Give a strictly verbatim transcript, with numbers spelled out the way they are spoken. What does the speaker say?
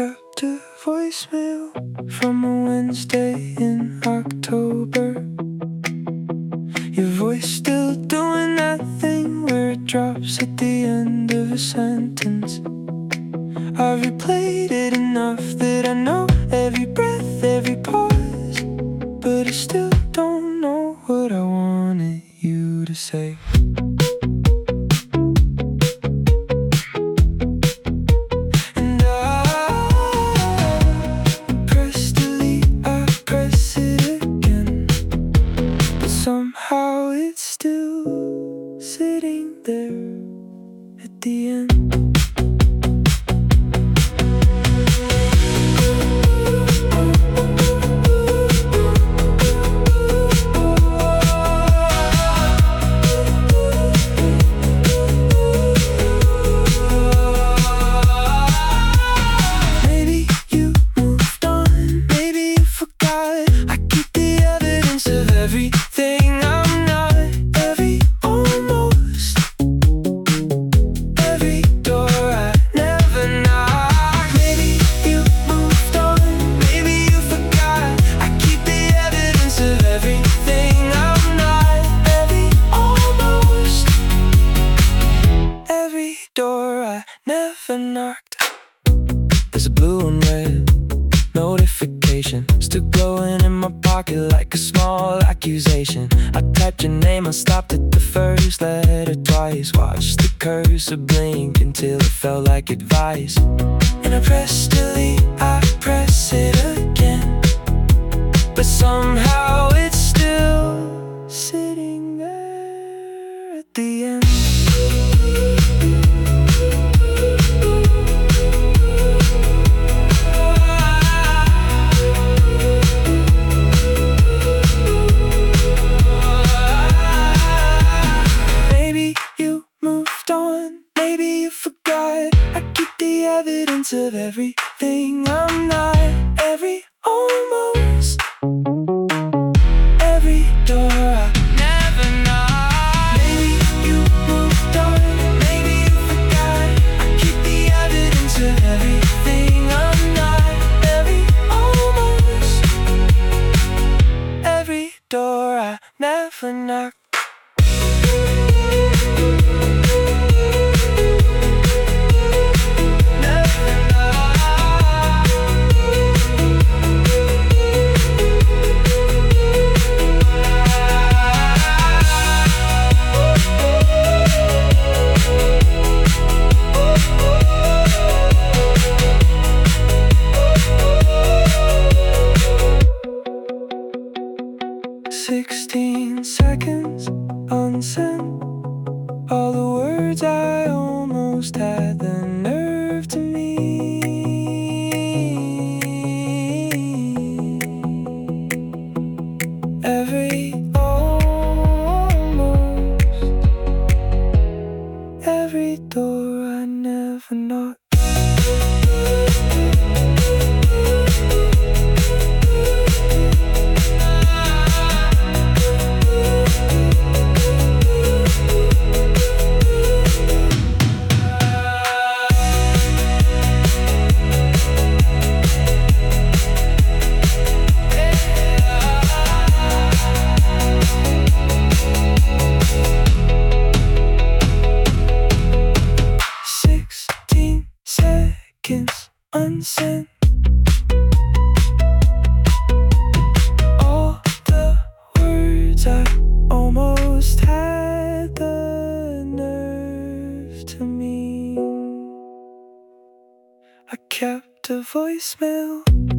kept a voicemail from a Wednesday in October. Your voice still doing that thing where it drops at the end of a sentence. I've replayed it enough that I know every breath, every pause, but I still don't know what I wanted you to say. And I press delete, I press it again, but somehow it's still sitting there at the end. Never knocked. There's a blue and red notification still glowing in my pocket like a small accusation. I typed your name, I stopped at the first letter twice, watched the cursor blink until it felt like advice. And I press delete, I press it again, but somehow it's still sitting there at the end. Evidence of everything I'm not, every almost, every door I never knocked. Maybe you moved on, maybe you forgot. I keep the evidence of everything I'm not, every almost, every door I never knocked. Sixteen seconds unsent, all the words I almost had the nerve to mean. Every almost, every door I never knocked. Unsent, all the words I almost had the nerve to mean. I kept a voicemail